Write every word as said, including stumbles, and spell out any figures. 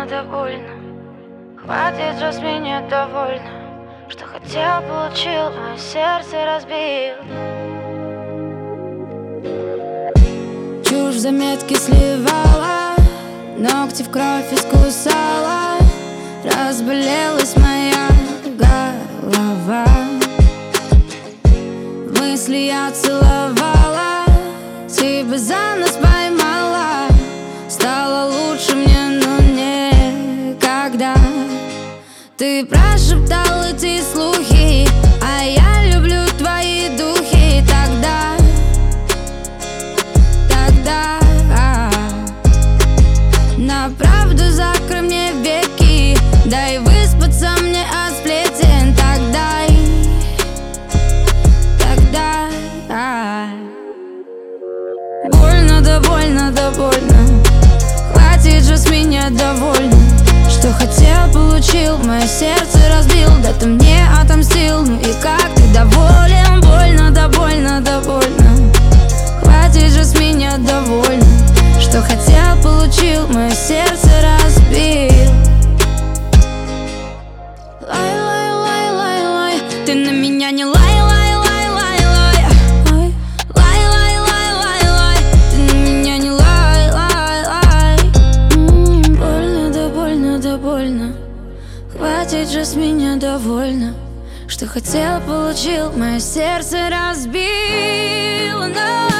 да больно. Хватит же с меня довольно. Что хотел, получил, мое сердце разбил. Чушь в заметки сливала, ногти в кровь искусала. Разболелась моя голова. Мысли я целовала, тебя за нос поймала. Стало лучше мне, но никогда. Ты прошептал эти слухи, а я люблю твои духи. Тогда, тогда на правду закрой мне веки, дай выспаться мне от сплетен. Тогда, тогда больно, да больно, да больно. Хватит же с меня довольно. Что хотел, получил, мое сердце разбил. Да ты мне отомстил, ну и как ты доволен? Больно, да больно, да больно. Хватит же с меня довольно. Что хотел, получил, мое сердце разбил. Лай, лай, лай, лай, лай. Ты на меня не лай, лай, лай, лай, лай. Лай, лай, лай, лай, лай. Ты на меня не лай, лай, лай. М-м, больно, да больно, да больно. Хватит же с меня довольно. Что хотел, получил, мое сердце разбил. Но